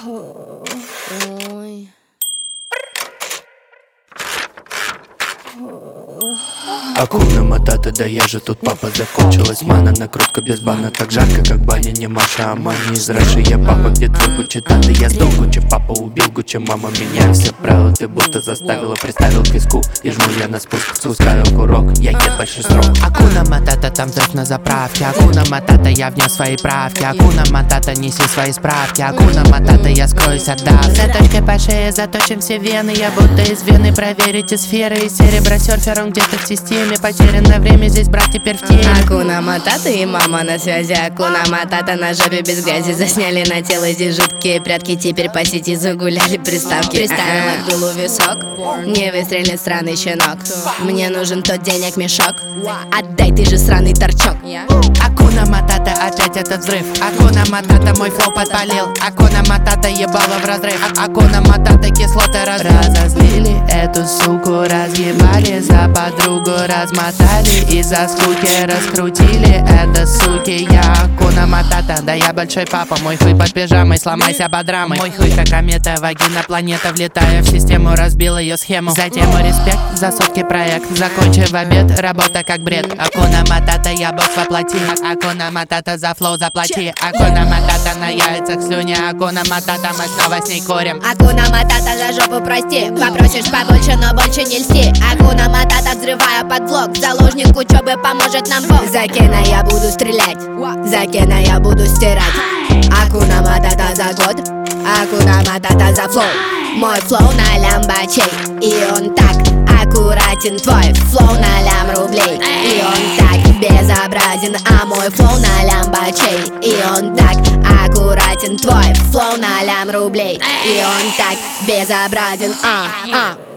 Ой. Акуна Матата, да я же тут папа. Закончилась мана, накрутка без бана. Так жарко, как баня, не Маша, а Мани из Раши. Я папа, где твой Гуччи Тата? Я сдох Гуччи, папа убил Гуччи. Мама меняю все правила, ты будто заставила. Приставил к виску и жму я на спуск. Спускаю курок, я ед большой срок. Акуна Матата, там взрыв на заправке. Акуна Матата, я внес свои правки. Акуна Матата, неси свои справки. Акуна Матата, я скроюсь от давки. Заточкой по шее заточим все вены. Я будто из вены, проверите сферы. Из серебра серфером где-то в системе. Потерянное время, здесь брат теперь в теме. Акуна Матата и мама на связи. Акуна Матата на жопе без грязи. Засняли на тело здесь жуткие прятки. Теперь по сети загуляли приставки. Приставила к дулу висок. Не выстрелит сраный щенок. Мне нужен тот денег мешок. Отдай, ты же сраный торчок. Акуна Матата, опять этот взрыв. Акуна Матата, мой флоу подпалил. Акуна Матата, ебало в разрыв. Акуна Матата, кислоты разозлили эту суку, разъебали, за подругу размотали, из-за скуки раскрутили это, суки. Я Акуна Матата, да я большой папа. Мой хуй под пижамой, сломайся под рамой. Мой хуй как комета, вагина планета. Влетая в систему, разбил ее схему. За тему респект, за сотки проект. Закончи в обед, работа как бред. Акуна Матата, я босс воплоти. Акуна Матата, за флоу заплати. Акуна Матата, на яйцах слюни. Акуна Матата, мы снова с ней курим. Акуна Матата, за жопу прости. Попросишь побольше, но больше не льсти. Акуна Матата, взрывая под влог. Заложник учебы поможет нам Бог. За Кена я буду стрелять, за Кена я буду стирать. Акуна Матата за год, Акуна Матата за флоу. Мой флоу на лямбачей, и он так аккуратен. Твой флоу на лям рублей, и он так безобразен. А мой флоу на лямбачей, и он так аккуратен. Твой флоу на лям рублей, и он так безобразен.